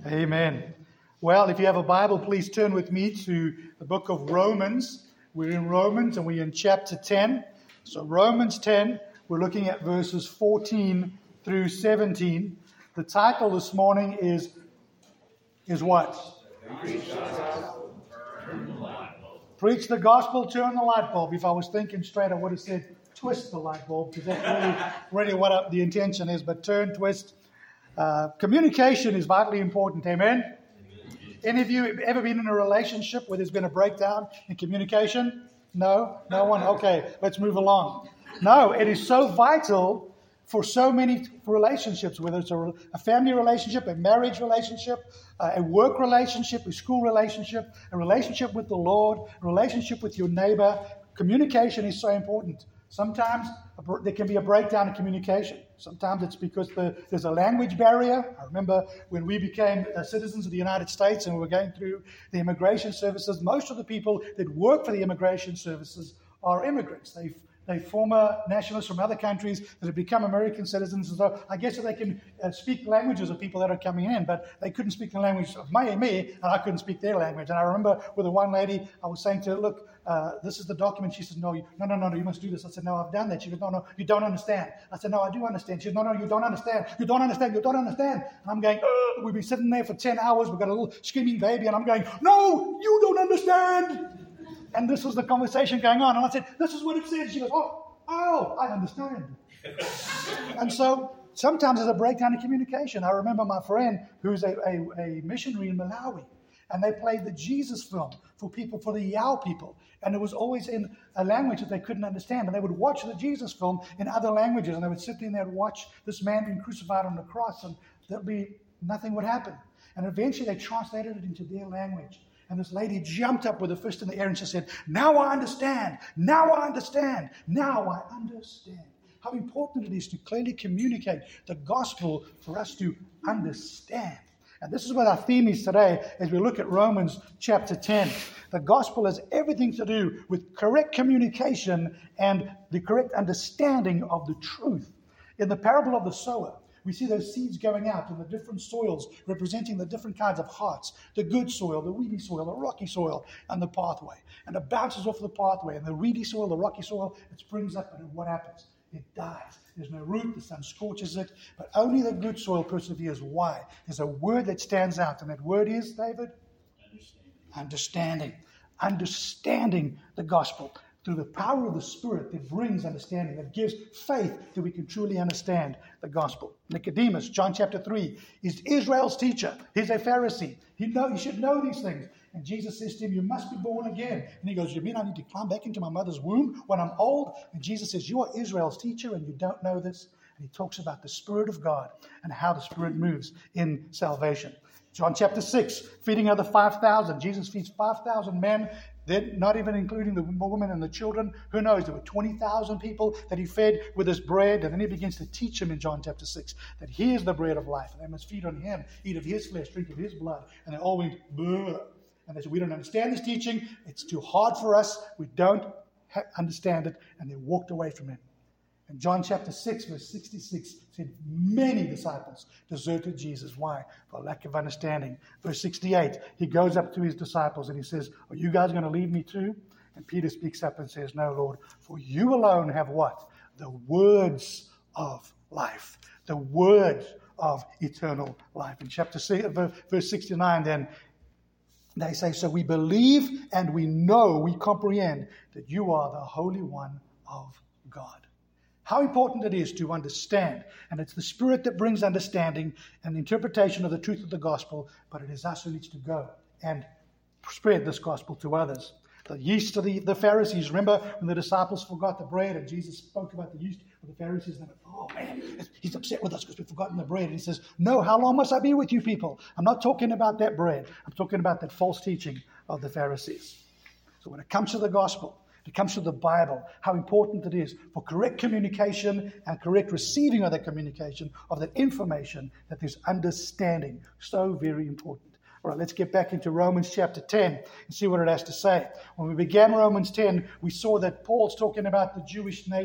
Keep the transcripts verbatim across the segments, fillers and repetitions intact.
Amen. Well, if you have a Bible, please turn with me to the book of Romans. We're in Romans and we're in chapter ten. So Romans ten, we're looking at verses fourteen through seventeen. The title this morning is, is what? Preach the gospel, turn the light bulb. If I was thinking straight, I would have said twist the light bulb, because that's really, really what the intention is. But turn, twist. Uh, communication is vitally important. Amen? Any of you ever been in a relationship where there's been a breakdown in communication? No? No one? Okay, let's move along. No, it is so vital for so many relationships, whether it's a, a family relationship, a marriage relationship, uh, a work relationship, a school relationship, a relationship with the Lord, a relationship with your neighbor. Communication is so important. Sometimes there can be a breakdown in communication. Sometimes it's because the, there's a language barrier. I remember when we became uh, citizens of the United States and we were going through the immigration services, most of the people that work for the immigration services are immigrants. They've They former nationalists from other countries that have become American citizens. And so I guess that they can uh, speak languages of people that are coming in, but they couldn't speak the language of my, me, and I couldn't speak their language. And I remember with the one lady, I was saying to her, look, uh, this is the document. She said, no, you, no, no, no, no, you must do this. I said, no, I've done that. She goes, no, no, you don't understand. I said, no, I do understand. She said, no, no, you don't understand. You don't understand. You don't understand. And I'm going, oh, we've been sitting there for ten hours. We've got a little screaming baby, and I'm going, no, you don't understand. And this was the conversation going on. And I said, this is what it says. She goes, oh. Oh, I understand. And so sometimes there's a breakdown in communication. I remember my friend who's a, a, a missionary in Malawi, and they played the Jesus film for people, for the Yao people. And it was always in a language that they couldn't understand. And they would watch the Jesus film in other languages, and they would sit there and they'd watch this man being crucified on the cross, and there'd be nothing would happen. And eventually they translated it into their language. And this lady jumped up with her fist in the air and she said, now I understand. Now I understand. Now I understand. How important it is to clearly communicate the gospel for us to understand. And this is what our theme is today as we look at Romans chapter ten. The gospel has everything to do with correct communication and the correct understanding of the truth. In the parable of the sower, we see those seeds going out in the different soils, representing the different kinds of hearts, the good soil, the weedy soil, the rocky soil, and the pathway. And it bounces off the pathway, and the weedy soil, the rocky soil, it springs up, and what happens? It dies. There's no root, the sun scorches it, but only the good soil perseveres. Why? There's a word that stands out, and that word is, David? Understanding. Understanding. Understanding the gospel. Through the power of the Spirit that brings understanding, that gives faith that we can truly understand the gospel. Nicodemus, John chapter three, is Israel's teacher. He's a Pharisee. He, know, he should know these things. And Jesus says to him, you must be born again. And he goes, you mean I need to climb back into my mother's womb when I'm old? And Jesus says, you are Israel's teacher and you don't know this? And he talks about the Spirit of God and how the Spirit moves in salvation. John chapter six, feeding of the five thousand. Jesus feeds five thousand men. Then, not even including the women and the children. Who knows? There were twenty thousand people that he fed with his bread. And then he begins to teach them in John chapter six that he is the bread of life. And they must feed on him, eat of his flesh, drink of his blood. And they all went, bleh. And they said, we don't understand this teaching. It's too hard for us. We don't ha- understand it. And they walked away from him. And John chapter six, verse sixty-six said, many disciples deserted Jesus. Why? For lack of understanding. Verse sixty-eight, he goes up to his disciples and he says, are you guys going to leave me too? And Peter speaks up and says, no, Lord, for you alone have what? The words of life. The words of eternal life. In chapter six, verse sixty-nine, then, they say, so we believe and we know, we comprehend that you are the Holy One of God. How important it is to understand. And it's the Spirit that brings understanding and interpretation of the truth of the gospel, but it is us who needs to go and spread this gospel to others. The yeast of the, the Pharisees. Remember when the disciples forgot the bread and Jesus spoke about the yeast of the Pharisees? And they went, oh man, he's upset with us because we've forgotten the bread. And he says, no, how long must I be with you people? I'm not talking about that bread. I'm talking about that false teaching of the Pharisees. So when it comes to the gospel, it comes to the Bible, how important it is for correct communication and correct receiving of that communication, of that information, that there's understanding. So very important. All right, let's get back into Romans chapter ten and see what it has to say. When we began Romans ten, we saw that Paul's talking about the Jewish nation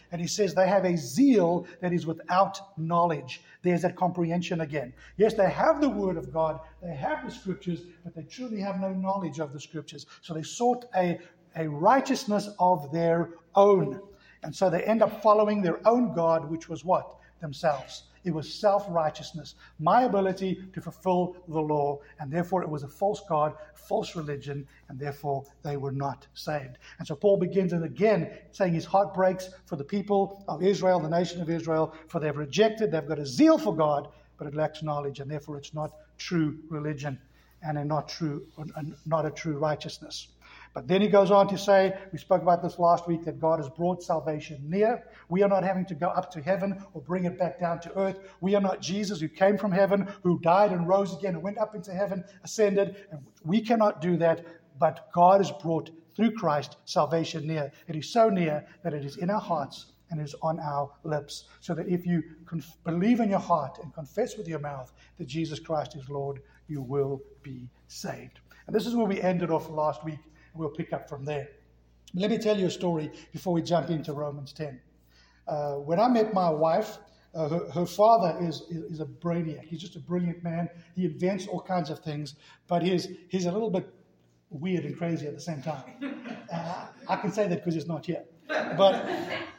And he says they have a zeal that is without knowledge. There's that comprehension again. Yes, they have the word of God, they have the scriptures, but they truly have no knowledge of the scriptures. So they sought a, a righteousness of their own. And so they end up following their own God, which was what? Themselves. It was self-righteousness, my ability to fulfill the law, and therefore it was a false God, false religion, and therefore they were not saved. And so Paul begins and again saying his heart breaks for the people of Israel, the nation of Israel, for they've rejected, they've got a zeal for God, but it lacks knowledge, and therefore it's not true religion and a not true, not a true righteousness. But then he goes on to say, we spoke about this last week, that God has brought salvation near. We are not having to go up to heaven or bring it back down to earth. We are not Jesus who came from heaven, who died and rose again and went up into heaven, ascended. And we cannot do that, but God has brought through Christ salvation near. It is so near that it is in our hearts and is on our lips. So that if you conf- believe in your heart and confess with your mouth that Jesus Christ is Lord, you will be saved. And this is where we ended off last week. We'll pick up from there. Let me tell you a story before we jump into Romans ten. Uh, when I met my wife, uh, her, her father is, is is a brainiac. He's just a brilliant man. He invents all kinds of things, but he's he's a little bit weird and crazy at the same time. Uh, I can say that because he's not here. But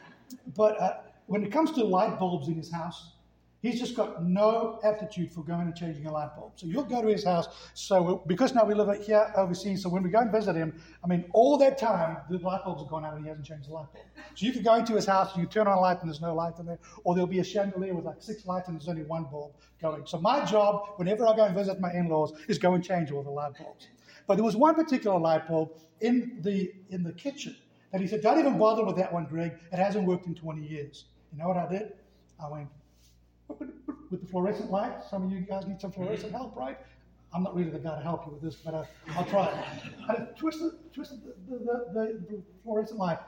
but uh, when it comes to light bulbs in his house, he's just got no aptitude for going and changing a light bulb. So you'll go to his house. So because now we live here overseas, so when we go and visit him, I mean, all that time, the light bulbs have gone out and he hasn't changed the light bulb. So you could go into his house, you turn on a light and there's no light in there, or there'll be a chandelier with like six lights and there's only one bulb going. So my job, whenever I go and visit my in-laws, is go and change all the light bulbs. But there was one particular light bulb in the in the kitchen that he said, don't even bother with that one, Greg. It hasn't worked in twenty years. You know what I did? I went, with the fluorescent light. Some of you guys need some fluorescent help, right? I'm not really the guy to help you with this, but uh, I'll try. I twisted, twisted the, the, the, the fluorescent light.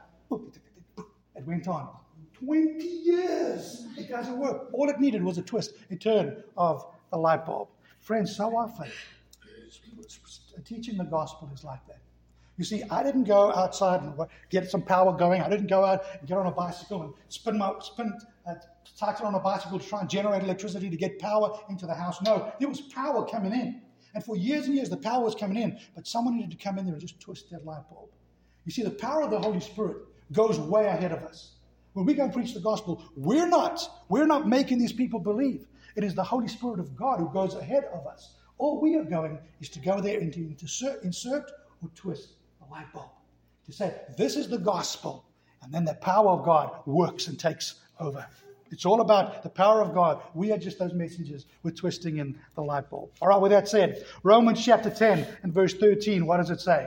It went on. twenty years. It doesn't work. All it needed was a twist, a turn of the light bulb. Friends, so often, teaching the gospel is like that. You see, I didn't go outside and get some power going. I didn't go out and get on a bicycle and spin my spin, uh, cycle on a bicycle to try and generate electricity to get power into the house. No, there was power coming in. And for years and years, the power was coming in. But someone needed to come in there and just twist that light bulb. You see, the power of the Holy Spirit goes way ahead of us. When we go and preach the gospel, we're not. We're not making these people believe. It is the Holy Spirit of God who goes ahead of us. All we are going is to go there and to insert, insert or twist the light bulb. To say, this is the gospel. And then the power of God works and takes over. It's all about the power of God. We are just those messengers. We're twisting in the light bulb. All right, with that said, Romans chapter ten and verse thirteen, what does it say?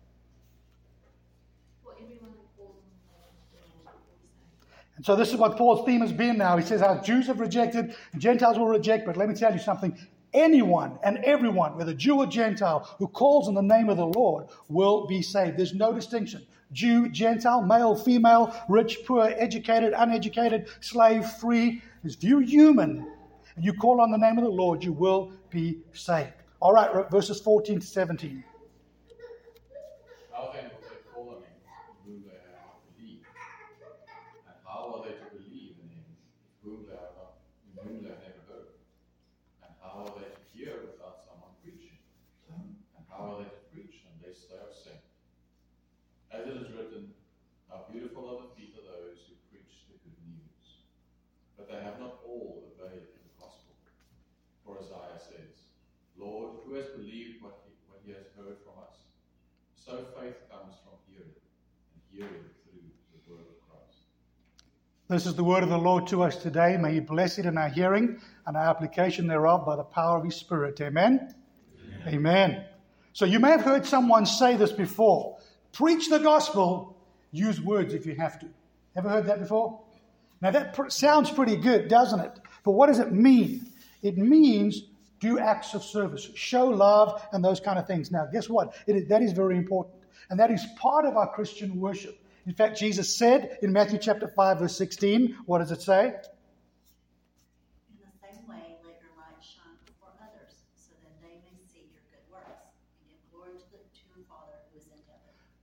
And so this is what Paul's theme has been now. He says our Jews have rejected and Gentiles will reject. But let me tell you something. Anyone and everyone, whether Jew or Gentile, who calls on the name of the Lord will be saved. There's no distinction. Jew, Gentile, male, female, rich, poor, educated, uneducated, slave, free. If you're human and you call on the name of the Lord, you will be saved. All right, verses fourteen to seventeen. How then will they call on him whom they have not believed? And how are they to believe in him whom they have not, in whom they have never heard? And how are they to hear without someone preaching? And how are they to preach unless they are sent? As it is written, how beautiful are the feet of those who preach the good news. But they have not all obeyed the gospel. For Isaiah says, Lord, who has believed what he, what he has heard from us? So faith comes from hearing, and hearing through the word of Christ. This is the word of the Lord to us today. May He bless it in our hearing and our application thereof by the power of His Spirit. Amen? Amen. Amen. So you may have heard someone say this before. Preach the gospel, use words if you have to. Ever heard that before? Now that pr- sounds pretty good, doesn't it? But what does it mean? It means do acts of service, show love and those kind of things. Now guess what? It is, that is very important. And that is part of our Christian worship. In fact, Jesus said in Matthew chapter five, verse sixteen, what does it say? In the same way, let your light shine before others, so that they may see your good works and give glory to the to your Father who is in heaven.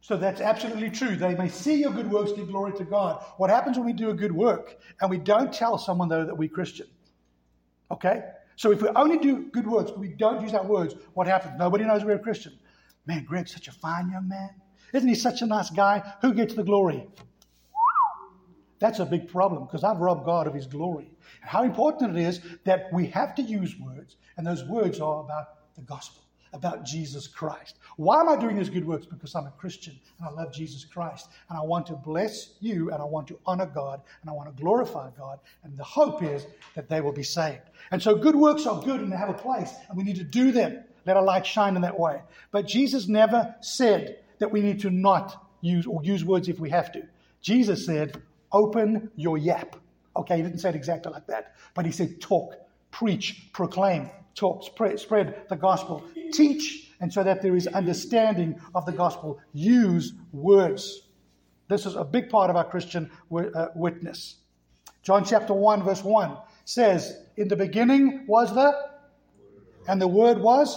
So that's absolutely true. They may see your good works, give glory to God. What happens when we do a good work and we don't tell someone, though, that we're Christian? Okay? So if we only do good works, but we don't use our words, what happens? Nobody knows we're a Christian. Man, Greg's such a fine young man. Isn't he such a nice guy? Who gets the glory? That's a big problem, because I've robbed God of his glory. And how important it is that we have to use words, and those words are about the gospel, about Jesus Christ. Why am I doing these good works? Because I'm a Christian, and I love Jesus Christ, and I want to bless you, and I want to honor God, and I want to glorify God, and the hope is that they will be saved. And so good works are good, and they have a place, and we need to do them. Let our light shine in that way. But Jesus never said that we need to not use or use words if we have to. Jesus said, open your yap. Okay, he didn't say it exactly like that, but he said talk, preach, proclaim, talk, spread, spread the gospel, teach, and so that there is understanding of the gospel, use words. This is a big part of our Christian uh, witness. John chapter one, verse one says, in the beginning was the, and the word was,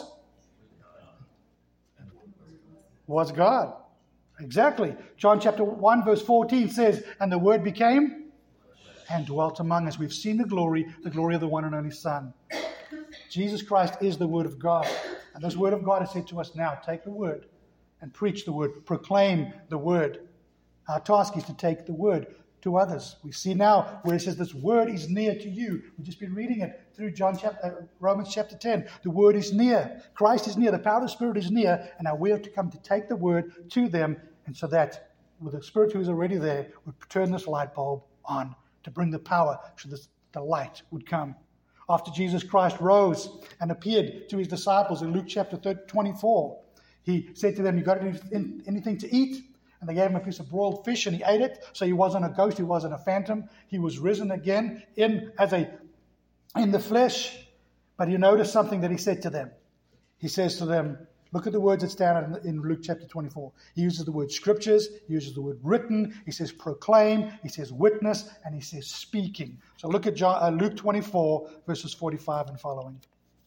was God. Exactly. John chapter one, verse fourteen says, and the word became and dwelt among us. We've seen the glory, the glory of the one and only Son. Jesus Christ is the word of God. And this word of God is said to us now, take the word and preach the word, proclaim the word. Our task is to take the word to others. We see now where it says this word is near to you. We've just been reading it through John chapter, uh, Romans chapter ten. The word is near. Christ is near. The power of the Spirit is near. And now we have to come to take the word to them, and so that with the Spirit who is already there would turn this light bulb on to bring the power so that the light would come. After Jesus Christ rose and appeared to his disciples in Luke chapter twenty-four, he said to them, you got anything to eat? And they gave him a piece of broiled fish, and he ate it. So he wasn't a ghost, he wasn't a phantom. He was risen again in as a in the flesh. But you notice something that he said to them. He says to them, look at the words that stand in, in Luke chapter twenty-four. He uses the word scriptures, he uses the word written, he says proclaim, he says witness, and he says speaking. So look at John, uh, Luke twenty-four, verses forty-five and following.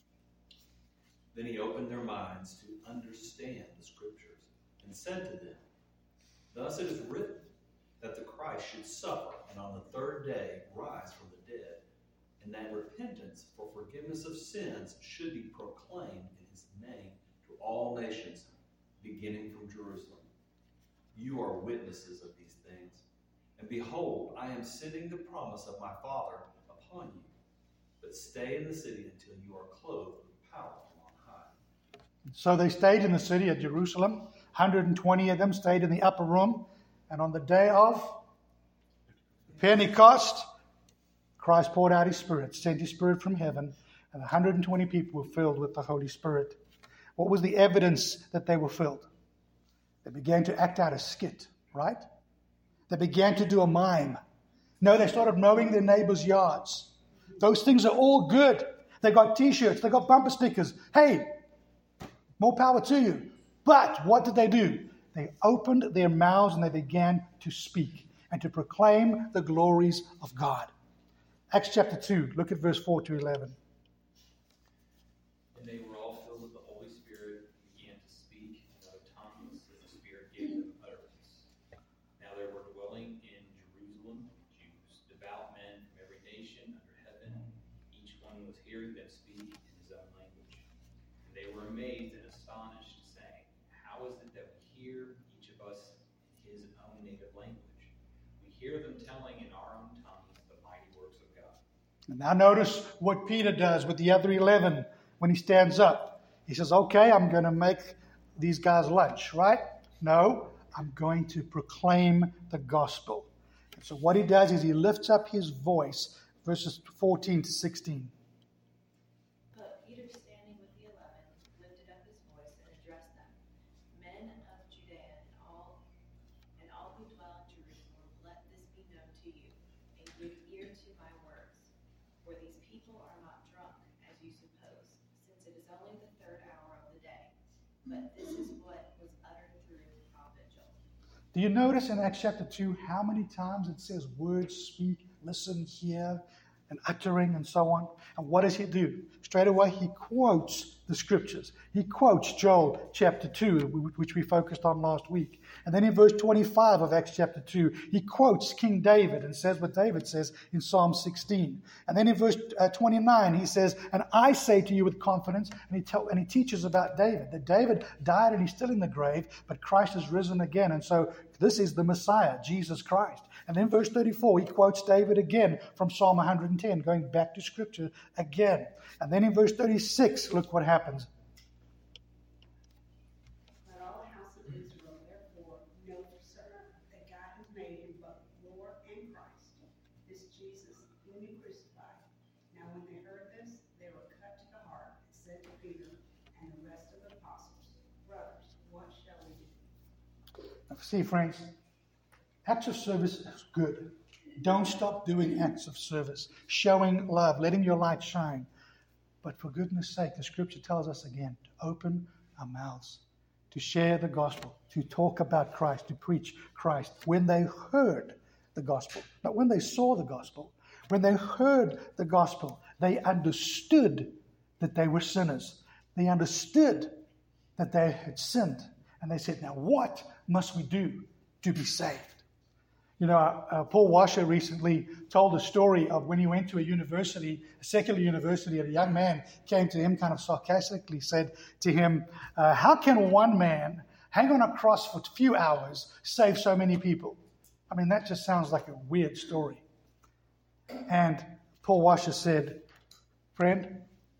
Then he opened their minds to understand the scriptures and said to them, thus it is written that the Christ should suffer and on the third day rise from the dead, and that repentance for forgiveness of sins should be proclaimed in his name to all nations, beginning from Jerusalem. You are witnesses of these things. And behold, I am sending the promise of my Father upon you. But stay in the city until you are clothed with power from on high. So they stayed in the city of Jerusalem. one hundred twenty of them stayed in the upper room. And on the day of Pentecost, Christ poured out his Spirit, sent his Spirit from heaven, and one hundred twenty people were filled with the Holy Spirit. What was the evidence that they were filled? They began to act out a skit, right? They began to do a mime. No, they started mowing their neighbors' yards. Those things are all good. They got T-shirts, they got bumper stickers. Hey, more power to you. But what did they do? They opened their mouths and they began to speak and to proclaim the glories of God. Acts chapter two, look at verse four to eleven. And they were all filled with the Holy Spirit and began to speak in other tongues as the Spirit gave them utterance. Now there were dwelling in Jerusalem Jews, devout men from every nation under heaven. Each one was hearing them speak in his own language. And they were amazed and astonished, saying, how is it that we hear each of us in his own native language? We hear them telling in our own tongues the mighty works of God. And now notice what Peter does with the other eleven when he stands up. He says, okay, I'm going to make these guys lunch, right? No, I'm going to proclaim the gospel. And so what he does is he lifts up his voice, verses fourteen to sixteen. But Peter, standing with the eleven, lifted up his voice and addressed them. Men of Judea and all, and all who dwell in Jerusalem, let this be known to you, and give ear to my words. For these people are not drunk, as you suppose, since it is only the third hour of the day. But this is what was uttered through the prophet Joel. Do you notice in Acts chapter two how many times it says words, speak, listen, hear, and uttering and so on? And what does he do? Straight away he quotes the scriptures. He quotes Joel chapter two, which we focused on last week. And then in verse twenty-five of Acts chapter two, he quotes King David and says what David says in Psalm sixteen. And then in verse uh, twenty-nine, he says, and I say to you with confidence, and he, tell, and he teaches about David, that David died and he's still in the grave, but Christ has risen again. And so this is the Messiah, Jesus Christ. And then verse thirty-four, he quotes David again from Psalm one hundred ten, going back to Scripture again. And then in verse thirty-six, look what happens. Let all the house of Israel therefore know for certain that God has made him both Lord and Christ, this Jesus whom he crucified. Now when they heard this, they were cut to the heart and said to Peter and the rest of the apostles, brothers, what shall we do? Now, see, friends, acts of service is good. Don't stop doing acts of service, showing love, letting your light shine. But for goodness sake, the scripture tells us again to open our mouths, to share the gospel, to talk about Christ, to preach Christ. When they heard the gospel, not when they saw the gospel, when they heard the gospel, they understood that they were sinners. They understood that they had sinned. And they said, now what must we do to be saved? You know, uh, Paul Washer recently told a story of when he went to a university, a secular university, and a young man came to him kind of sarcastically, said to him, uh, how can one man hang on a cross for a few hours save so many people? I mean, that just sounds like a weird story. And Paul Washer said, friend,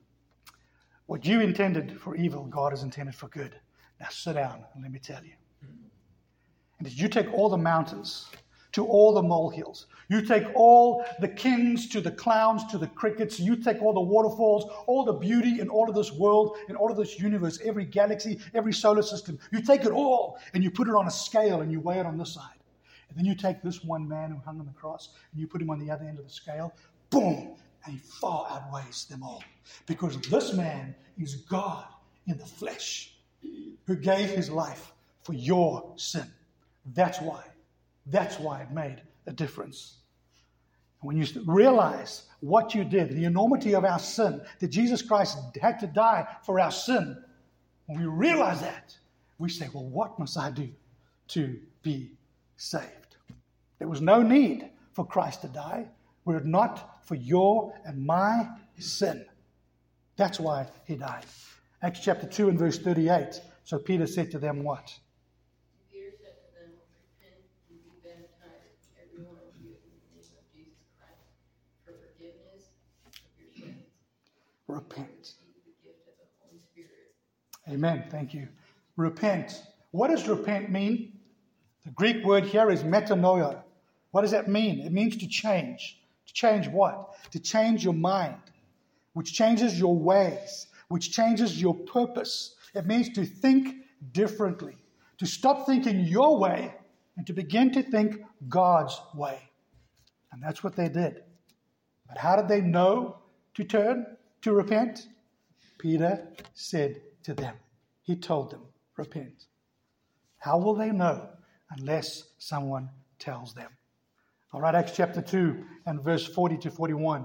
what you intended for evil, God has intended for good. Now sit down and let me tell you. And as you take all the mountains to all the molehills, you take all the kings to the clowns to the crickets, you take all the waterfalls, all the beauty in all of this world, in all of this universe, every galaxy, every solar system, you take it all and you put it on a scale and you weigh it on this side. And then you take this one man who hung on the cross and you put him on the other end of the scale, boom, and he far outweighs them all. Because this man is God in the flesh who gave his life for your sin. That's why. That's why it made a difference. And when you realize what you did, the enormity of our sin, that Jesus Christ had to die for our sin, when we realize that, we say, well, what must I do to be saved? There was no need for Christ to die were it not for your and my sin. That's why he died. Acts chapter two and verse thirty-eight. So Peter said to them what? Peter said to them, repent and be baptized, every one of you, in the name of Jesus Christ, for forgiveness of your sins. Repent. Receive the gift of the Holy Spirit. Amen. Thank you. Repent. What does repent mean? The Greek word here is metanoia. What does that mean? It means to change. To change what? To change your mind, which changes your ways, which changes your purpose. It means to think differently, to stop thinking your way and to begin to think God's way. And that's what they did. But how did they know to turn, to repent? Peter said to them, he told them, repent. How will they know unless someone tells them? All right, Acts chapter two and verse forty to forty-one.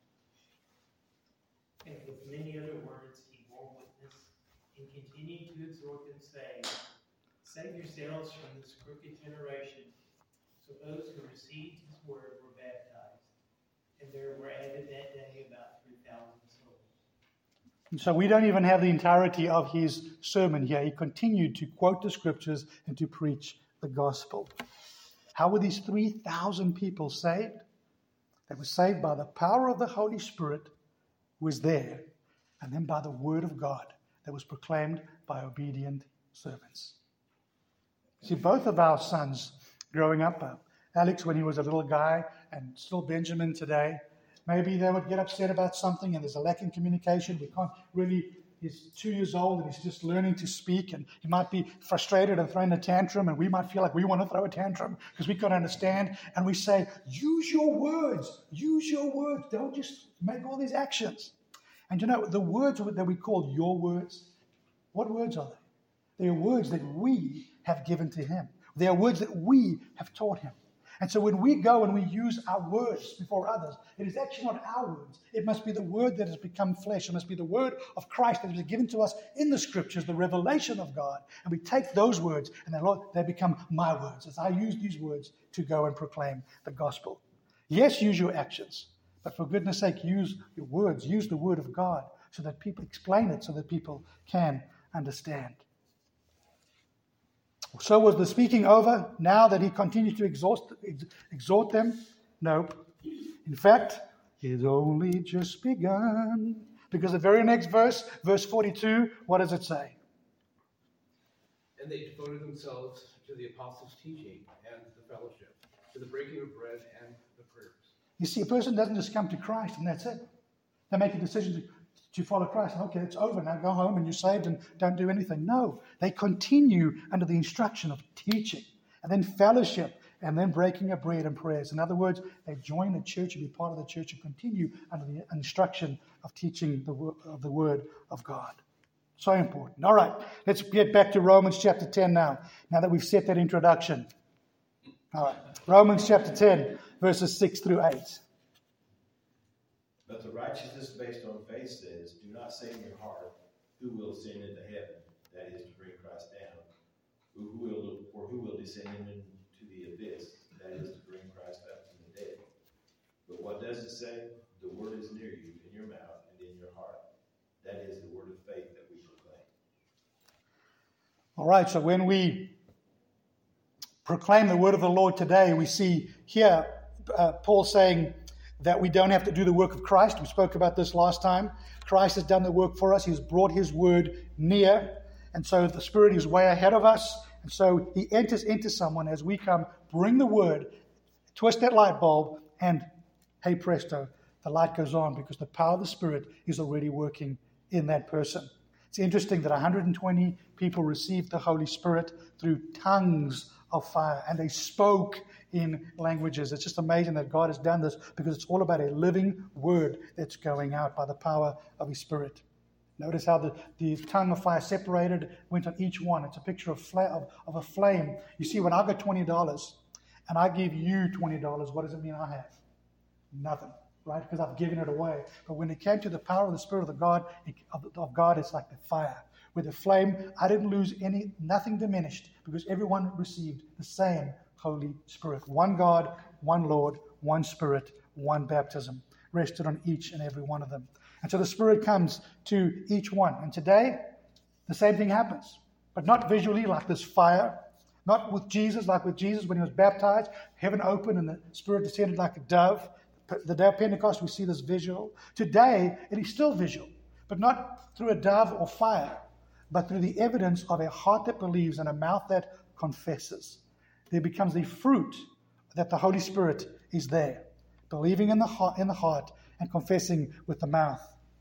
And with many other words he bore witness and continued to exhort them, saying, save yourselves from this crooked generation. So those who received his word were baptized, and there were added that day about three thousand souls. And so we don't even have the entirety of his sermon here. He continued to quote the scriptures and to preach the gospel. How were these three thousand people saved? They were saved by the power of the Holy Spirit who was there, and then by the word of God that was proclaimed by obedient servants. See, both of our sons growing up, uh, Alex when he was a little guy, and still Benjamin today, maybe they would get upset about something and there's a lack in communication. We can't really, he's two years old and he's just learning to speak, and he might be frustrated and throwing a tantrum, and we might feel like we want to throw a tantrum because we can't understand. And we say, use your words, use your words. Don't just make all these actions. And you know, the words that we call your words, what words are they? They are words that we have given to him. They are words that we have taught him. And so when we go and we use our words before others, it is actually not our words. It must be the word that has become flesh. It must be the word of Christ that is given to us in the scriptures, the revelation of God. And we take those words and they, Lord, they become my words as I use these words to go and proclaim the gospel. Yes, use your actions, but for goodness sake, use your words. Use the word of God so that people explain it, so that people can understand. So was the speaking over now that he continued to exhaust, ex, exhort them? No. In fact, it's only just begun. Because the very next verse, verse forty-two, what does it say? And they devoted themselves to the apostles' teaching and the fellowship, to the breaking of bread and the prayers. You see, a person doesn't just come to Christ and that's it. They make a decision to to follow Christ. Okay, it's over now. Go home and you're saved and don't do anything. No, they continue under the instruction of teaching and then fellowship and then breaking of bread and prayers. In other words, they join the church and be part of the church and continue under the instruction of teaching the, of the word of God. So important. All right, let's get back to Romans chapter ten now, now that we've set that introduction. All right, Romans chapter ten, verses six through eight. But the righteousness based on faith says, do not say in your heart, who will ascend into heaven, that is to bring Christ down, who will, or who will descend into the abyss, that is to bring Christ up from the dead. But what does it say? The word is near you, in your mouth and in your heart. That is the word of faith that we proclaim. All right, so when we proclaim the word of the Lord today, we see here uh, Paul saying, that we don't have to do the work of Christ. We spoke about this last time. Christ has done the work for us. He's brought his word near. And so the Spirit is way ahead of us. And so he enters into someone as we come, bring the word, twist that light bulb, and hey presto, the light goes on because the power of the Spirit is already working in that person. It's interesting that one hundred twenty people received the Holy Spirit through tongues of fire, and they spoke in languages. It's just amazing that God has done this because it's all about a living word that's going out by the power of his Spirit. Notice how the, the tongue of fire separated, went on each one. It's a picture of, fla- of, of a flame. You see, when I got twenty dollars and I give you twenty dollars, what does it mean I have? Nothing, right? Because I've given it away. But when it came to the power of the Spirit of, the God, of, of God, it's like the fire. With the flame, I didn't lose any, nothing diminished because everyone received the same Holy Spirit. One God, one Lord, one Spirit, one baptism rested on each and every one of them. And so the Spirit comes to each one. And today, the same thing happens, but not visually like this fire, not with Jesus, like with Jesus when he was baptized, heaven opened and the Spirit descended like a dove. The day of Pentecost, we see this visual. Today, it is still visual, but not through a dove or fire, but through the evidence of a heart that believes and a mouth that confesses. There becomes the fruit that the Holy Spirit is there, believing in the heart, in the heart and confessing with the mouth.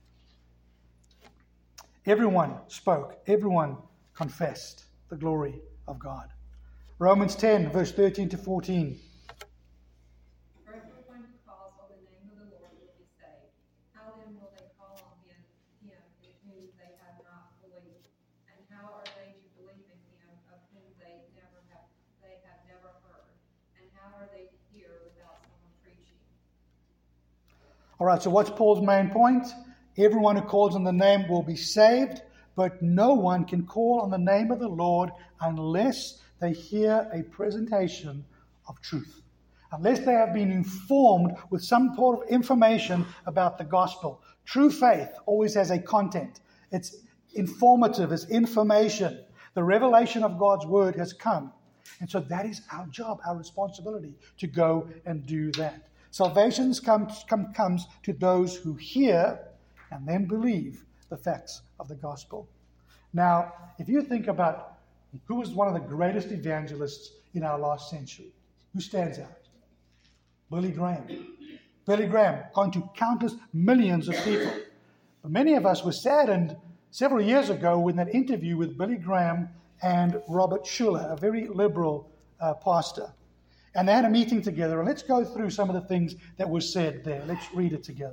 Everyone spoke. Everyone confessed the glory of God. Romans ten, verse thirteen to fourteen. For everyone who calls on the name of the Lord will be saved. How then will they call on him, him in whom they have not believed? And how are they to believe in him of whom they never have they have never heard? And how are they to hear without someone preaching? All right, so what's Paul's main point? Everyone who calls on the name will be saved, but no one can call on the name of the Lord unless they hear a presentation of truth. Unless they have been informed with some sort of information about the gospel. True faith always has a content. It's informative, it's information. The revelation of God's word has come. And so that is our job, our responsibility, to go and do that. Salvation comes, come, comes to those who hear and then believe the facts of the gospel. Now, if you think about who was one of the greatest evangelists in our last century, who stands out? Billy Graham. Billy Graham, gone to countless millions of people. But many of us were saddened several years ago with that interview with Billy Graham and Robert Schuller, a very liberal uh, pastor. And they had a meeting together. And let's go through some of the things that were said there. Let's read it together.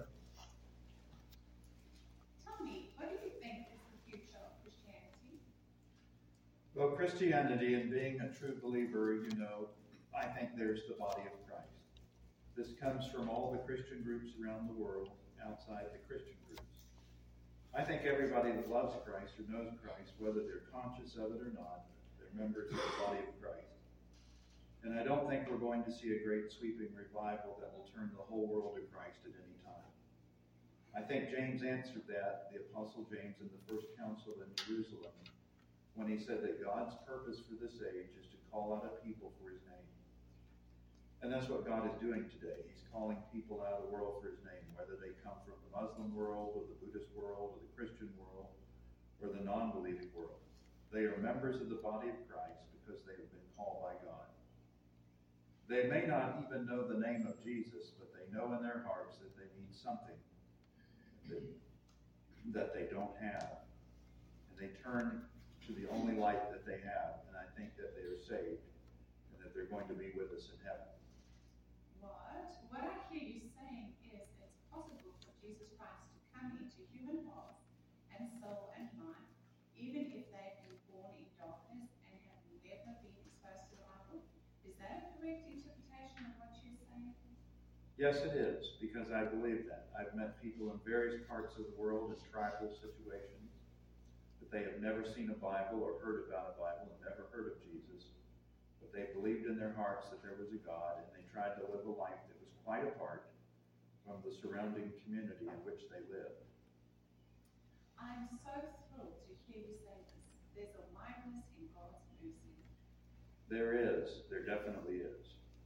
Well, Christianity and being a true believer, you know, I think there's the body of Christ. This comes from all the Christian groups around the world outside the Christian groups. I think everybody that loves Christ or knows Christ, whether they're conscious of it or not, they're members of the body of Christ. And I don't think we're going to see a great sweeping revival that will turn the whole world to Christ at any time. I think James answered that, the Apostle James, in the first council in Jerusalem, when he said that God's purpose for this age is to call out a people for his name. And that's what God is doing today. He's calling people out of the world for his name, whether they come from the Muslim world or the Buddhist world or the Christian world or the non-believing world. They are members of the body of Christ because they have been called by God. They may not even know the name of Jesus, but they know in their hearts that they need something that, that they don't have. And they turn to the only light that they have, and I think that they are saved and that they're going to be with us in heaven. What? What I hear you saying is it's possible for Jesus Christ to come into human hearts and soul and mind, even if they've been born in darkness and have never been exposed to the Bible. Is that a correct interpretation of what you're saying? Yes, it is, because I believe that. I've met people in various parts of the world in tribal situations that they have never seen a Bible or heard about a Bible and never heard of Jesus, but they believed in their hearts that there was a God, and they tried to live a life that was quite apart from the surrounding community in which they lived. I'm so thrilled to hear you say this. There's a wideness in God's mercy. There is. There definitely is.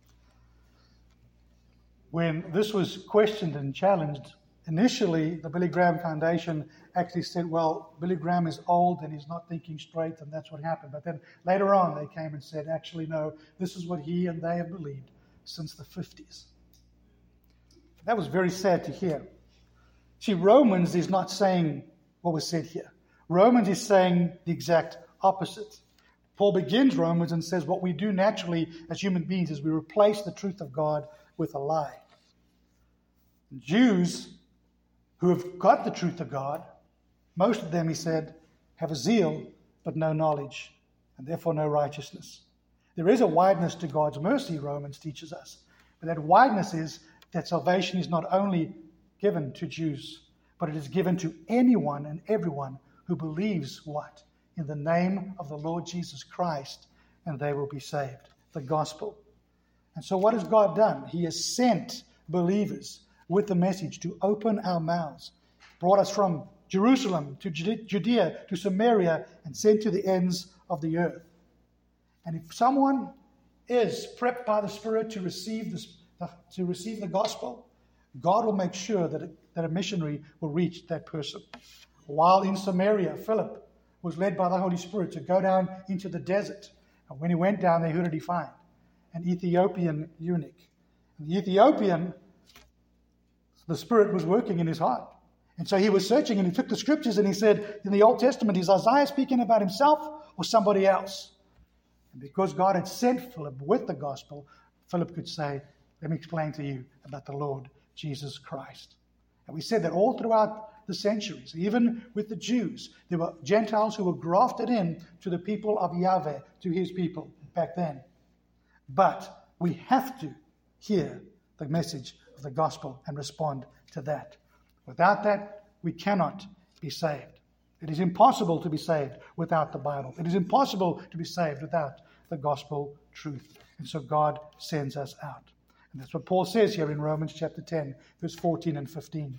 When this was questioned and challenged, initially the Billy Graham Foundation actually said, well, Billy Graham is old and he's not thinking straight, and that's what happened. But then later on they came and said, actually, no, this is what he and they have believed since the fifties. That was very sad to hear. See, Romans is not saying what was said here. Romans is saying the exact opposite. Paul begins Romans and says what we do naturally as human beings is we replace the truth of God with a lie. Jews who have got the truth of God, most of them, he said, have a zeal but no knowledge, and therefore no righteousness. There is a wideness to God's mercy, Romans teaches us, but that wideness is that salvation is not only given to Jews, but it is given to anyone and everyone who believes what? In the name of the Lord Jesus Christ, and they will be saved. The gospel. And so what has God done? He has sent believers with the message to open our mouths, brought us from Jerusalem to Judea to Samaria, and sent to the ends of the earth. And if someone is prepped by the Spirit to receive this, to receive the gospel, God will make sure that, it, that a missionary will reach that person. While in Samaria, Philip was led by the Holy Spirit to go down into the desert. And when he went down there, who did he find? An Ethiopian eunuch. And the Ethiopian, the Spirit was working in his heart. And so he was searching, and he took the scriptures and he said, in the Old Testament, is Isaiah speaking about himself or somebody else? And because God had sent Philip with the gospel, Philip could say, let me explain to you about the Lord Jesus Christ. And we said that all throughout the centuries, even with the Jews, there were Gentiles who were grafted in to the people of Yahweh, to his people back then. But we have to hear the message of the gospel and respond to that. Without that, we cannot be saved. It is impossible to be saved without the Bible. It is impossible to be saved without the gospel truth. And so God sends us out. And that's what Paul says here in Romans chapter ten, verse fourteen and fifteen.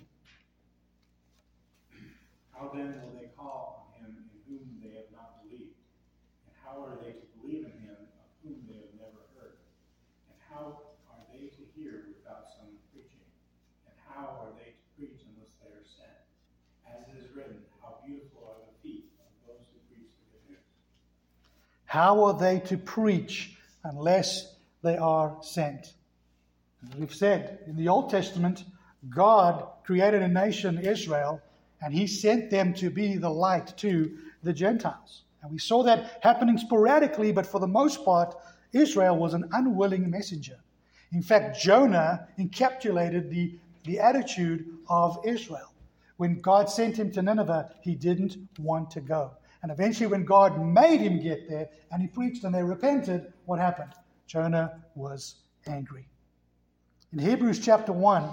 How then will they call on him in whom they have not believed? And how are they to believe in him of whom they have never heard? And how are they to hear without some preaching? And how are they to preach unless they are sent? As it is written, how beautiful are the feet of those who preach the good news. How are they to preach unless they are sent? As we've said, in the Old Testament, God created a nation, Israel, and he sent them to be the light to the Gentiles. And we saw that happening sporadically, but for the most part, Israel was an unwilling messenger. In fact, Jonah encapsulated the, the attitude of Israel. When God sent him to Nineveh, he didn't want to go. And eventually when God made him get there and he preached and they repented, what happened? Jonah was angry. In Hebrews chapter one,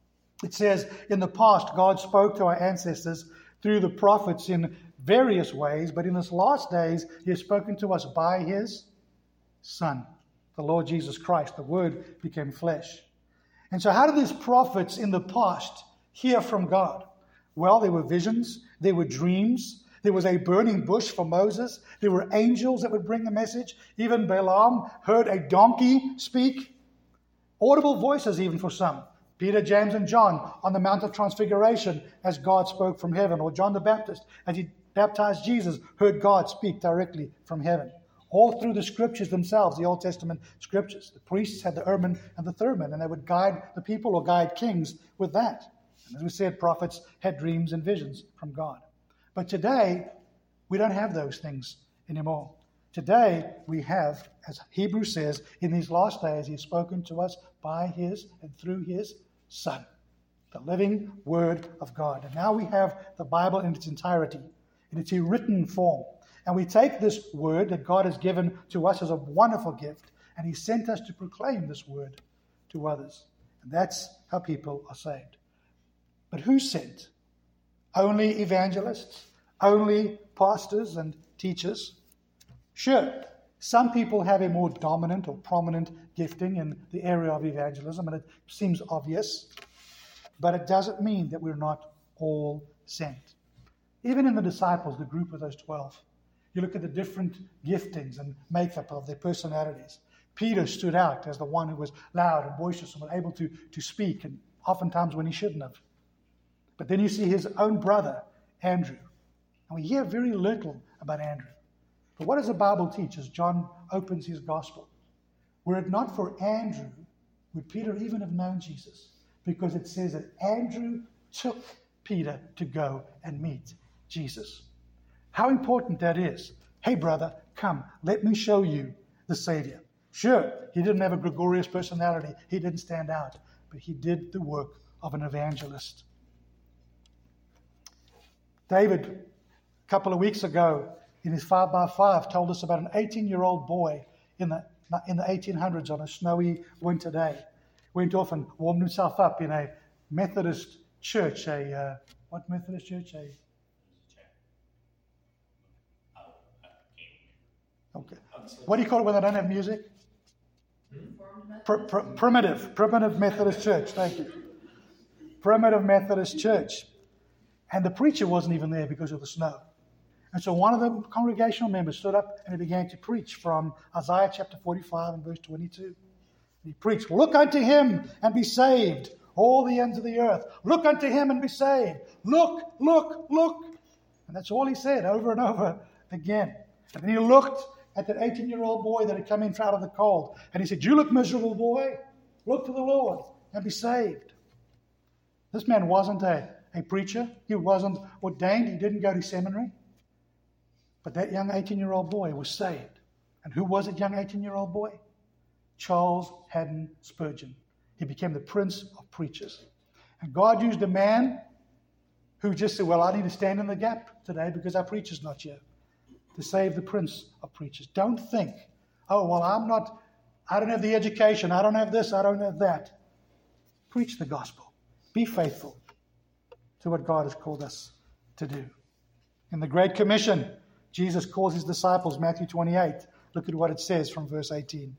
it says, in the past, God spoke to our ancestors through the prophets in various ways, but in his last days, he has spoken to us by his Son, the Lord Jesus Christ. The Word became flesh. And so how did these prophets in the past hear from God? Well, there were visions, there were dreams, there was a burning bush for Moses, there were angels that would bring the message. Even Balaam heard a donkey speak. Audible voices even for some. Peter, James, and John on the Mount of Transfiguration as God spoke from heaven. Or John the Baptist, as he baptized Jesus, heard God speak directly from heaven. All through the scriptures themselves, the Old Testament scriptures. The priests had the Urim and the Thummim, and they would guide the people or guide kings with that. And as we said, prophets had dreams and visions from God. But today, we don't have those things anymore. Today, we have, as Hebrews says, in these last days, he has spoken to us by his and through his Son, the living Word of God. And now we have the Bible in its entirety, in its written form. And we take this Word that God has given to us as a wonderful gift, and he sent us to proclaim this Word to others. And that's how people are saved. But who sent? Only evangelists? Only pastors and teachers? Sure, some people have a more dominant or prominent gifting in the area of evangelism, and it seems obvious, but it doesn't mean that we're not all sent. Even in the disciples, the group of those twelve, you look at the different giftings and makeup of their personalities. Peter stood out as the one who was loud and boisterous and was able to, to speak, and oftentimes when he shouldn't have. But then you see his own brother, Andrew, and we hear very little about Andrew. But what does the Bible teach as John opens his gospel? Were it not for Andrew, would Peter even have known Jesus? Because it says that Andrew took Peter to go and meet Jesus. How important that is. Hey, brother, come, let me show you the Savior. Sure, he didn't have a gregarious personality. He didn't stand out. But he did the work of an evangelist. David, a couple of weeks ago, in his five by five, told us about an eighteen-year-old boy in the in the eighteen hundreds on a snowy winter day. Went off and warmed himself up in a Methodist church. A uh, what Methodist church? A okay. What do you call it when they don't have music? Pr- pr- primitive, primitive Methodist church. Thank you. Primitive Methodist church, and the preacher wasn't even there because of the snow. And so one of the congregational members stood up and he began to preach from Isaiah chapter forty-five and verse twenty-two. He preached, "Look unto him and be saved, all the ends of the earth. Look unto him and be saved. Look, look, look." And that's all he said over and over again. And then he looked at that eighteen-year-old boy that had come in out of the cold. And he said, "You look miserable, boy. Look to the Lord and be saved." This man wasn't a, a preacher. He wasn't ordained. He didn't go to seminary. But that young eighteen-year-old boy was saved. And who was that young eighteen-year-old boy? Charles Haddon Spurgeon. He became the prince of preachers. And God used a man who just said, "Well, I need to stand in the gap today because our preacher's not here," to save the prince of preachers. Don't think, "Oh, well, I'm not, I don't have the education, I don't have this, I don't have that." Preach the gospel. Be faithful to what God has called us to do. In the Great Commission, Jesus calls his disciples, Matthew twenty-eight. Look at what it says from verse eighteen.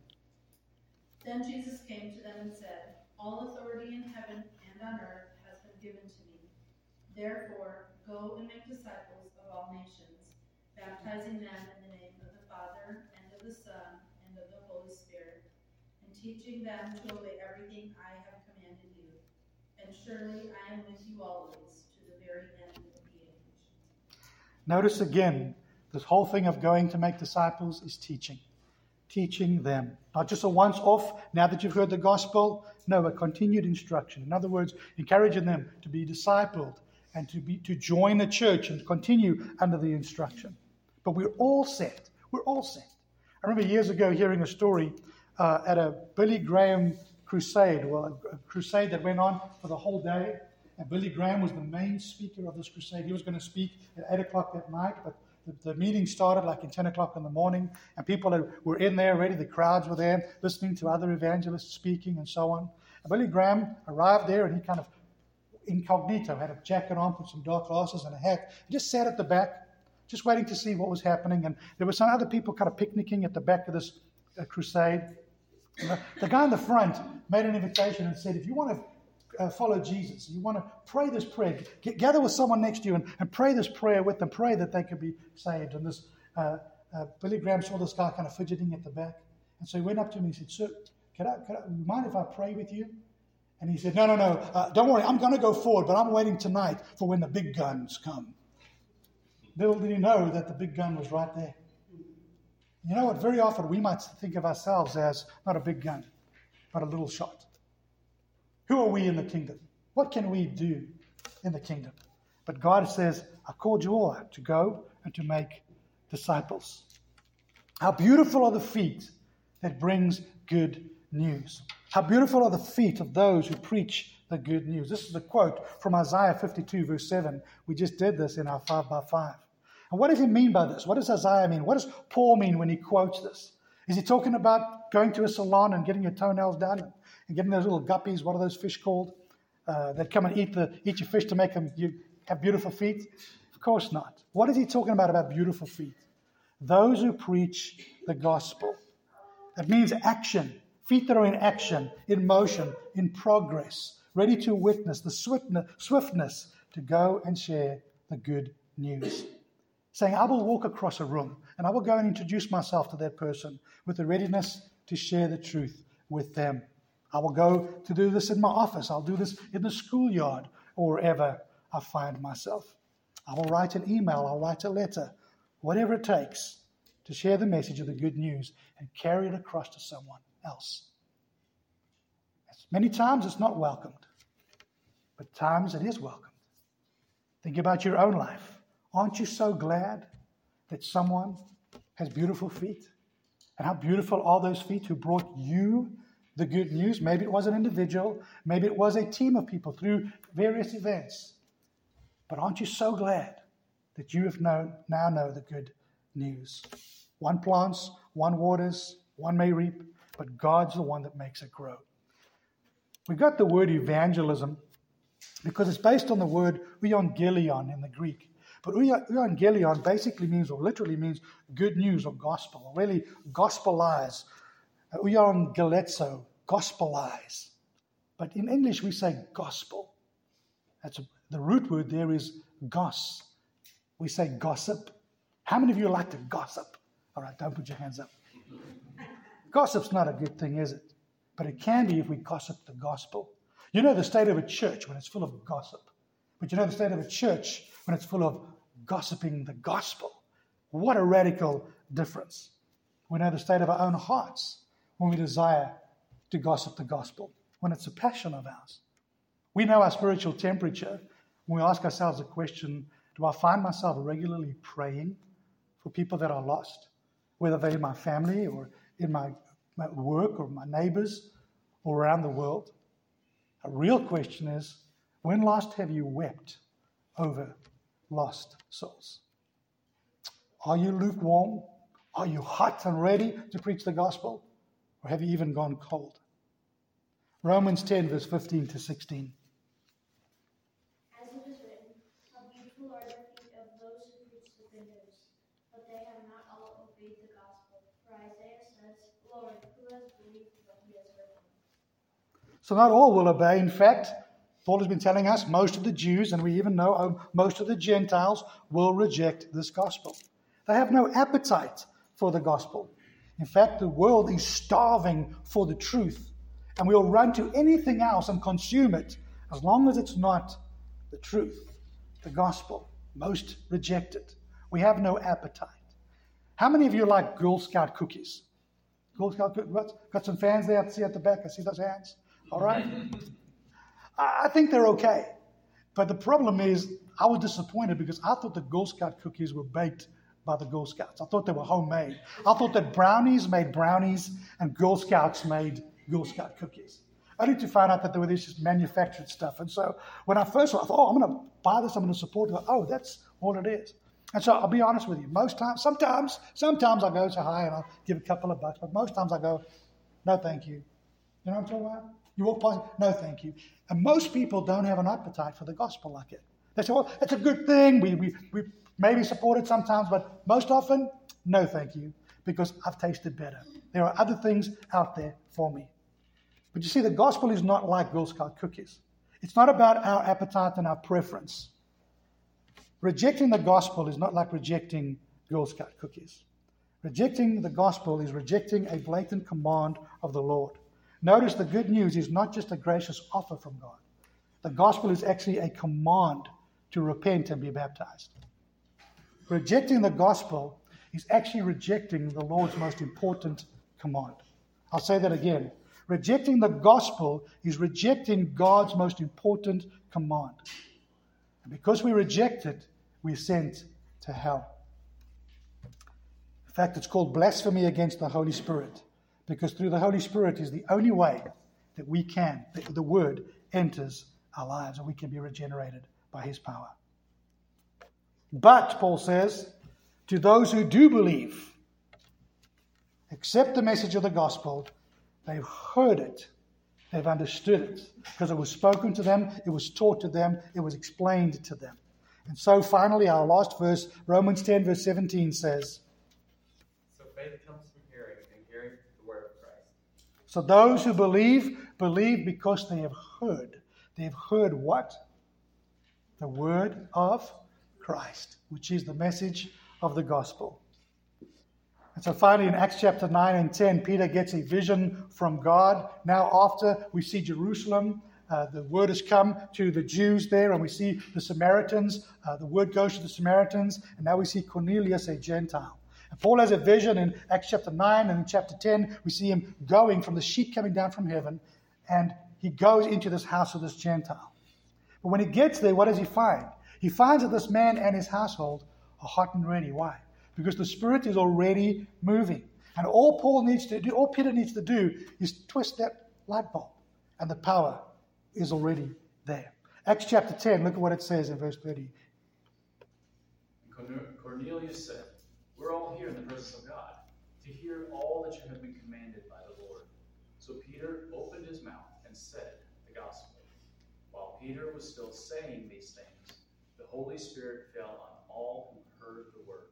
Then Jesus came to them and said, "All authority in heaven and on earth has been given to me. Therefore, go and make disciples of all nations, baptizing them in the name of the Father, and of the Son, and of the Holy Spirit, and teaching them to obey everything I have commanded you. And surely I am with you always, to the very end of the age." Notice again, this whole thing of going to make disciples is teaching. Teaching them. Not just a once-off, now that you've heard the gospel. No, a continued instruction. In other words, encouraging them to be discipled and to be to join the church and continue under the instruction. But we're all sent. We're all sent. I remember years ago hearing a story uh, at a Billy Graham crusade, well, a, a crusade that went on for the whole day. And Billy Graham was the main speaker of this crusade. He was going to speak at eight o'clock that night, but the, the meeting started like at ten o'clock in the morning, and people were in there already. The crowds were there listening to other evangelists speaking and so on. And Billy Graham arrived there, and he kind of incognito, had a jacket on, put some dark glasses and a hat, and just sat at the back, just waiting to see what was happening. And there were some other people kind of picnicking at the back of this uh, crusade. And the, the guy in the front made an invitation and said, if you want to Uh, follow Jesus, you want to pray this prayer, Get, gather with someone next to you and, and pray this prayer with them, pray that they could be saved. And this uh, uh, Billy Graham saw this guy kind of fidgeting at the back, and so he went up to him and he said, sir, can I, can I mind if I pray with you? And he said, no, no, no, uh, don't worry, I'm going to go forward, but I'm waiting tonight for when the big guns come. Little did he know that the big gun was right there. You know what, very often we might think of ourselves as not a big gun, but a little shot. Who are we in the kingdom? What can we do in the kingdom? But God says, I called you all to go and to make disciples. How beautiful are the feet that brings good news. How beautiful are the feet of those who preach the good news. This is a quote from Isaiah fifty-two, verse seven. We just did this in our five by five. And what does he mean by this? What does Isaiah mean? What does Paul mean when he quotes this? Is he talking about going to a salon and getting your toenails done and getting those little guppies, what are those fish called, uh, that come and eat the eat your fish to make them you have beautiful feet? Of course not. What is he talking about about beautiful feet? Those who preach the gospel. That means action. Feet that are in action, in motion, in progress, ready to witness, the swiftness to go and share the good news. Saying, I will walk across a room and I will go and introduce myself to that person with the readiness to share the truth with them. I will go to do this in my office. I'll do this in the schoolyard or wherever I find myself. I will write an email. I'll write a letter, whatever it takes to share the message of the good news and carry it across to someone else. Many times it's not welcomed, but times it is welcomed. Think about your own life. Aren't you so glad that someone has beautiful feet? And how beautiful are those feet who brought you the good news? Maybe it was an individual. Maybe it was a team of people through various events. But aren't you so glad that you have known, now know the good news? One plants, one waters, one may reap, but God's the one that makes it grow. We got the word evangelism because it's based on the word euangelion in the Greek. But euangelion basically means, or literally means, good news or gospel, or really gospelize. Euangelizo, gospelize. But in English we say gospel. That's a, the root word there is gos. We say gossip. How many of you like to gossip? All right, don't put your hands up. Gossip's not a good thing, is it? But it can be if we gossip the gospel. You know the state of a church when it's full of gossip. But you know the state of a church when it's full of gossiping the gospel. What a radical difference. We know the state of our own hearts when we desire to gossip the gospel, when it's a passion of ours. We know our spiritual temperature when we ask ourselves the question, do I find myself regularly praying for people that are lost, whether they're in my family or in my, my work or my neighbors or around the world? A real question is, when last have you wept over lost souls? Are you lukewarm? Are you hot and ready to preach the gospel? Or have you even gone cold? Romans ten, verse fifteen to sixteen. As it is written, how beautiful are the feet of those who preach the good news, but they have not all obeyed the gospel. For Isaiah says, Lord, who has believed what he has written? So not all will obey. In fact, Paul has been telling us most of the Jews, and we even know oh, most of the Gentiles, will reject this gospel. They have no appetite for the gospel. In fact, the world is starving for the truth, and we'll run to anything else and consume it as long as it's not the truth, the gospel. Most reject it. We have no appetite. How many of you like Girl Scout cookies? Girl Scout cookies? Got some fans there? I see at the back. I see those hands. All right. I think they're okay. But the problem is, I was disappointed because I thought the Girl Scout cookies were baked by the Girl Scouts. I thought they were homemade. I thought that brownies made brownies and Girl Scouts made Girl Scout cookies. Only to find out that they were this just manufactured stuff. And so when I first saw it, I thought, oh, I'm going to buy this, I'm going to support it. Oh, that's all it is. And so I'll be honest with you. Most times, sometimes, sometimes I go so high and I'll give a couple of bucks, but most times I go, no, thank you. You know what I'm talking about? You walk past, no, thank you. And most people don't have an appetite for the gospel like it. They say, well, it's a good thing. We, we, we maybe support it sometimes, but most often, no, thank you, because I've tasted better. There are other things out there for me. But you see, the gospel is not like Girl Scout cookies. It's not about our appetite and our preference. Rejecting the gospel is not like rejecting Girl Scout cookies. Rejecting the gospel is rejecting a blatant command of the Lord. Notice the good news is not just a gracious offer from God. The gospel is actually a command to repent and be baptized. Rejecting the gospel is actually rejecting the Lord's most important command. I'll say that again. Rejecting the gospel is rejecting God's most important command. And because we reject it, we're sent to hell. In fact, it's called blasphemy against the Holy Spirit, because through the Holy Spirit is the only way that we can, that the word enters our lives and we can be regenerated by his power. But, Paul says, to those who do believe, accept the message of the gospel, they've heard it, they've understood it, because it was spoken to them, it was taught to them, it was explained to them. And so finally, our last verse, Romans ten, verse seventeen says, So faith comes from hearing, and hearing the word of Christ. So those who believe, believe because they have heard. They have heard what? The word of Christ, which is the message of the gospel. And so finally in Acts chapter nine and ten, Peter gets a vision from God. Now after we see Jerusalem, uh, the word has come to the Jews there, and we see the Samaritans. Uh, the word goes to the Samaritans, and now we see Cornelius, a Gentile. And Paul has a vision in Acts chapter nine, and in chapter ten, we see him going from the sheet coming down from heaven, and he goes into this house of this Gentile. But when he gets there, what does he find? He finds that this man and his household are hot and ready. Why? Because the Spirit is already moving. And all Paul needs to do, all Peter needs to do is twist that light bulb. And the power is already there. Acts chapter ten, look at what it says in verse thirty. Cornelius said, We're all here in the presence of God to hear all that you have been commanded by the Lord. So Peter opened his mouth and said the gospel. While Peter was still saying these things, the Holy Spirit fell on all who heard the word.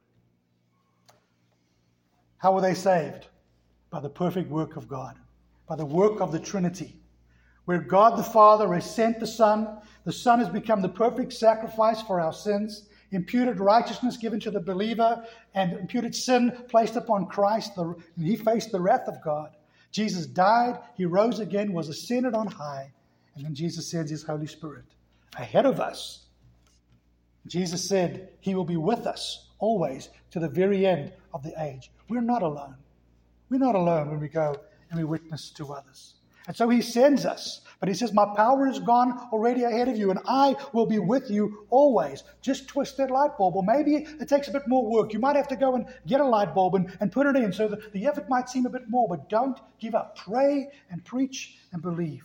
How were they saved? By the perfect work of God, by the work of the Trinity, where God the Father has sent the Son. The Son has become the perfect sacrifice for our sins, imputed righteousness given to the believer, and imputed sin placed upon Christ, the, and he faced the wrath of God. Jesus died, he rose again, was ascended on high, and then Jesus sends his Holy Spirit ahead of us. Jesus said he will be with us always to the very end of the age. We're not alone. We're not alone when we go and we witness to others. And so he sends us. But he says, my power is gone already ahead of you, and I will be with you always. Just twist that light bulb. Or maybe it takes a bit more work. You might have to go and get a light bulb and, and put it in so that the effort might seem a bit more. But don't give up. Pray and preach and believe.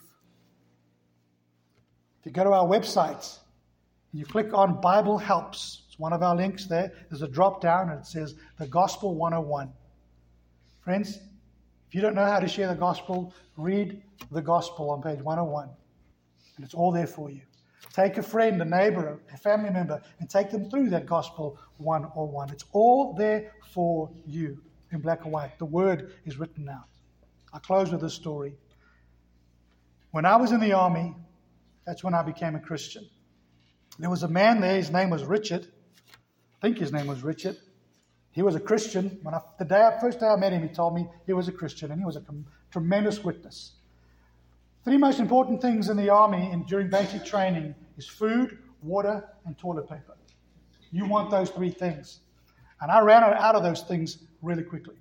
If you go to our website and you click on Bible Helps, it's one of our links there. There's a drop down and it says The Gospel one oh one. Friends, if you don't know how to share the gospel, read the gospel on page one oh one. And it's all there for you. Take a friend, a neighbor, a family member, and take them through that gospel one oh one. It's all there for you in black and white. The word is written out. I'll close with this story. When I was in the army, that's when I became a Christian. There was a man there, his name was Richard. I think his name was Richard. He was a Christian. When I, the day, first day I met him, he told me he was a Christian, and he was a com- tremendous witness. Three most important things in the army and during basic training is food, water, and toilet paper. You want those three things. And I ran out of those things really quickly.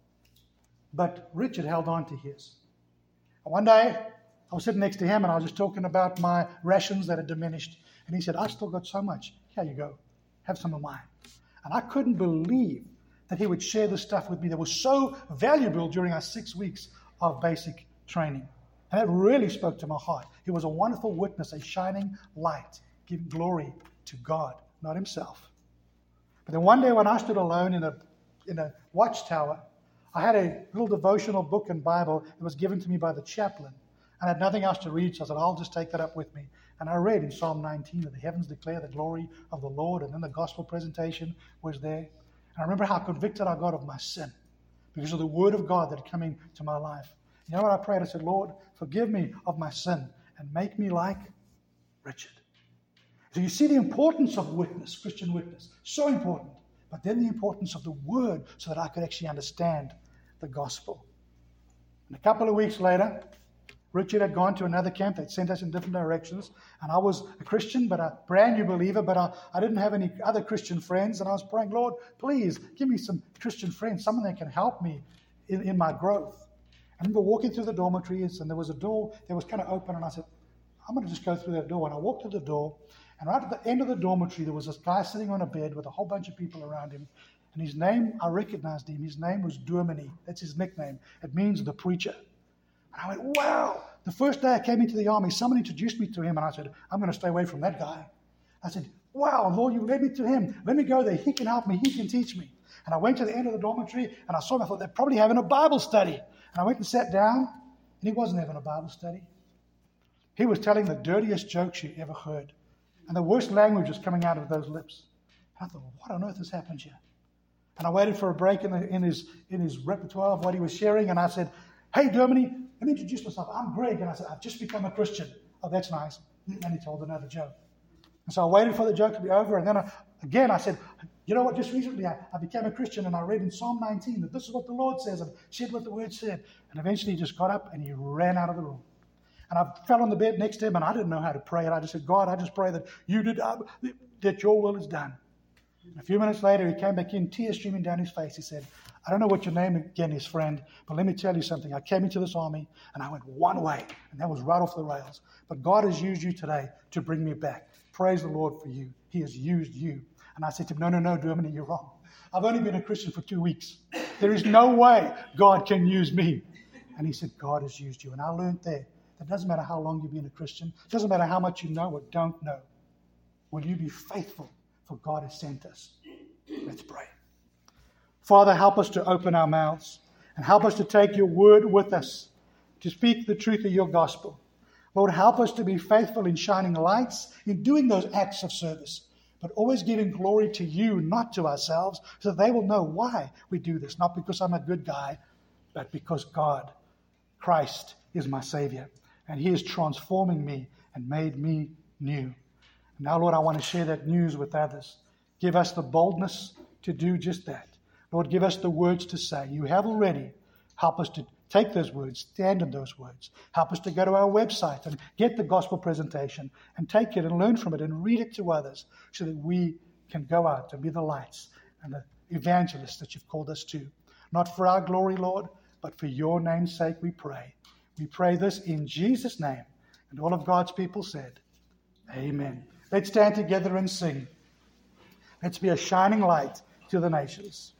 But Richard held on to his. And one day, I was sitting next to him, and I was just talking about my rations that had diminished. And he said, I still got so much. Here you go. Have some of mine. And I couldn't believe that he would share this stuff with me that was so valuable during our six weeks of basic training. And it really spoke to my heart. He was a wonderful witness, a shining light, giving glory to God, not himself. But then one day when I stood alone in a in a watchtower, I had a little devotional book and Bible that was given to me by the chaplain. I had nothing else to read, so I said, I'll just take that up with me. And I read in Psalm nineteen that the heavens declare the glory of the Lord, and then the gospel presentation was there. And I remember how convicted I got of my sin because of the word of God that had come into my life. You know what I prayed? I said, Lord, forgive me of my sin and make me like Richard. So you see the importance of witness, Christian witness, so important. But then the importance of the word so that I could actually understand the gospel. And a couple of weeks later, Richard had gone to another camp. They'd sent us in different directions. And I was a Christian, but a brand new believer, but I, I didn't have any other Christian friends. And I was praying, Lord, please give me some Christian friends, someone that can help me in, in my growth. I remember walking through the dormitories, and there was a door that was kind of open, and I said, I'm going to just go through that door. And I walked to the door, and right at the end of the dormitory, there was this guy sitting on a bed with a whole bunch of people around him. And his name, I recognized him. His name was Dominee. That's his nickname. It means the preacher. And I went, wow. The first day I came into the army, someone introduced me to him, and I said, I'm going to stay away from that guy. I said, wow, Lord, you led me to him. Let me go there. He can help me. He can teach me. And I went to the end of the dormitory, and I saw him. I thought, they're probably having a Bible study. And I went and sat down, and he wasn't having a Bible study. He was telling the dirtiest jokes you ever heard. And the worst language was coming out of those lips. And I thought, well, what on earth has happened here? And I waited for a break in, the, in, his, in his repertoire of what he was sharing, and I said, hey, Dominee, let me introduce myself. I'm Greg. And I said, I've just become a Christian. Oh, that's nice. And he told another joke. And so I waited for the joke to be over, and then I, again I said, you know what, just recently I, I became a Christian, and I read in Psalm nineteen that this is what the Lord says, and shared what the Word said. And eventually he just got up and he ran out of the room. And I fell on the bed next to him, and I didn't know how to pray. And I just said, God, I just pray that you did, uh, that your will is done. And a few minutes later, he came back in, tears streaming down his face. He said, I don't know what your name again is, friend, but let me tell you something. I came into this army, and I went one way, and that was right off the rails. But God has used you today to bring me back. Praise the Lord for you. He has used you. And I said to him, no, no, no, Dominee, you're wrong. I've only been a Christian for two weeks. There is no way God can use me. And he said, God has used you. And I learned there. It doesn't matter how long you've been a Christian. It doesn't matter how much you know or don't know. Will you be faithful? For God has sent us. Let's pray. Father, help us to open our mouths and help us to take your word with us, to speak the truth of your gospel. Lord, help us to be faithful in shining lights, in doing those acts of service, but always giving glory to you, not to ourselves, so that they will know why we do this. Not because I'm a good guy, but because God, Christ, is my Savior. And he is transforming me and made me new. Now, Lord, I want to share that news with others. Give us the boldness to do just that. Lord, give us the words to say. You have already. Help us to take those words, stand in those words. Help us to go to our website and get the gospel presentation and take it and learn from it and read it to others so that we can go out and be the lights and the evangelists that you've called us to. Not for our glory, Lord, but for your name's sake we pray. We pray this in Jesus' name. And all of God's people said, amen. Let's stand together and sing. Let's be a shining light to the nations.